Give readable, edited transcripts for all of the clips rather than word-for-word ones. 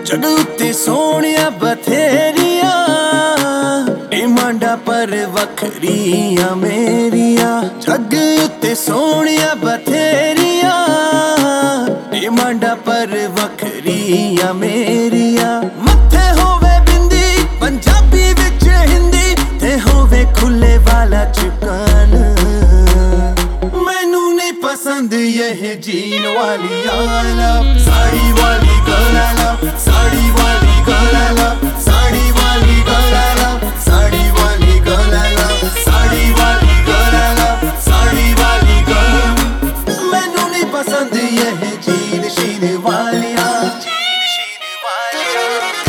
जग उत्ते सोहणिया बथेरिया डिमांडा पर वखरिया मेरिया। जग उत्ते सोहणिया बथेरिया डिमांडा पर वखरिया मेरिया। मत्थे होवे बिंदी पंजाबी विच हिंदी ते होवे खुले वाला चिकन। मैनू नहीं पसंद यह जीन वाली आला साड़ी वाली गलाला साड़ी वाली गलाला साड़ी वाली गलाला साड़ी वाली गलाला साड़ी वाली गलाला साड़ी वाली गलाला। मैनू नहीं पसंद यह जीन शीन वालिया जीन शीन वालिया।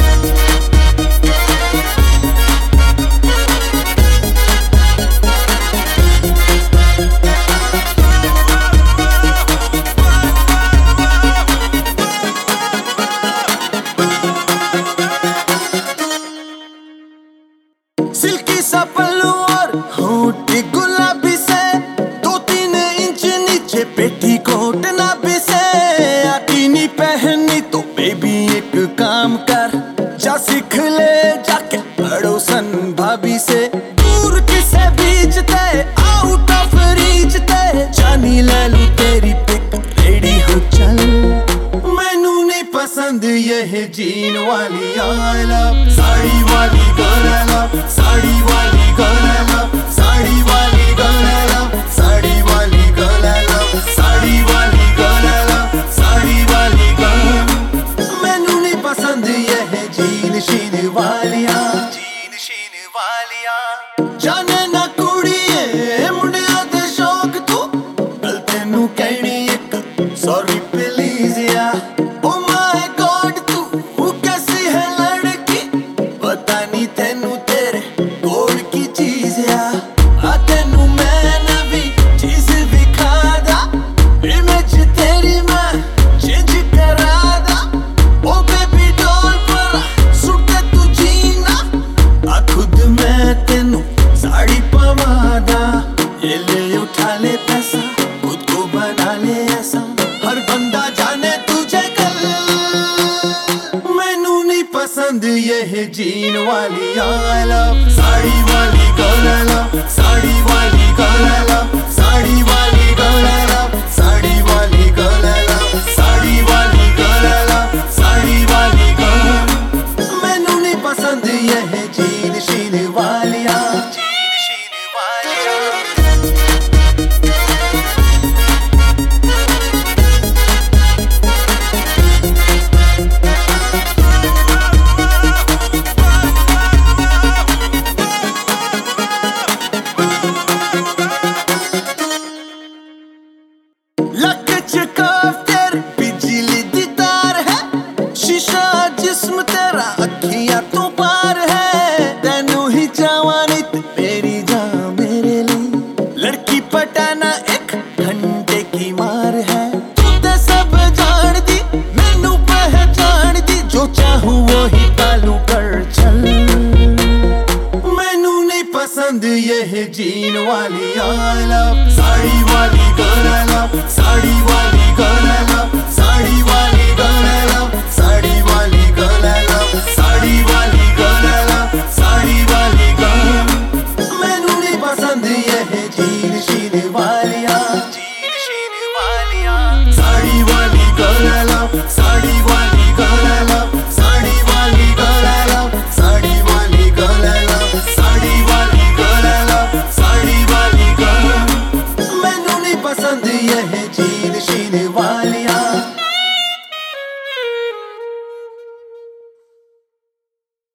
सिल्की सा पल्लू और होंठ गुलाबी से 2-3 इंच नीचे पेटीकोट नाभि से। आती नहीं पहननी तो बेबी एक काम कर जा सीख ले जाके पड़ोसन भाभी से। दूर किसे बीच ते आउट ऑफ रीच ते जानी ले लूं तेरी पिक रेडी हो चल। मैनू नहीं पसंद यह जीन वाली आला साड़ी वाली गलाला साड़ी वाली गलाला साड़ी वाली गलाला साड़ी वाली गलाला साड़ी वाली गलाला साड़ी वाली गलाला। मैनू नहीं पसंद यह जीन शीन वालिया जीन शीन वालिया। जाने ना कुड़िए मुंडिया दे शौक तू गल तेनू कहनी एक सॉरी प्लीज या। ओ माय गॉड तू कैसी है लड़की पता नहीं तेनू तेरे गोड़ की चीज या। तेनू मैं नवी चीज दिखादा इमेज तेरी मैं चेंज करादा। ओ बेबी डॉल पर सुट तू जीना आ खुद मैं तेनू साड़ी पवादा। ये ले उठा ले पैसा खुद को बना ले ऐसा हर बंदा जाने तुझे कल। मैनू नहीं पसंद यह जीन वाली आला साड़ी वाली गलाला साड़ी वाली गलाला साड़ी वाली गलाला साड़ी वाली गलाला साड़ी वाली गलाला साड़ी वाली गलाला। मैनू नहीं पसंद यह जीन शीन वालिया जीन शीन वालिया। लक चकाफ तेरे बिजली दी तार है शीशा जिस्म तेरा अखियां तो पार है। तेनू ही जवानी ते मेरी जान मेरे लिए लड़की पटाना एक घंटे की मार है। तू ते सब जान दी मैनू पहचान दी जो चाहूं वो ही तालू कर चल। मैनू नहीं पसंद यह जीन वाली आला साड़ी वाली गलाला साड़ी वाली गलाला साड़ी वाली गलाला साड़ी वाली गलाला साड़ी वाली गलाला साड़ी वाली गलाला। मैनू नहीं पसंद यह जीन शीन वालिया जीन शीन वालिया। साड़ी वाली गलाला साड़ी वाली गलाला साड़ी वाली गलाला साड़ी वाली गलाला साड़ी वाली गलाला साड़ी वाली गलाला। मैनू नहीं पसंद यह जीन शीन वालिया।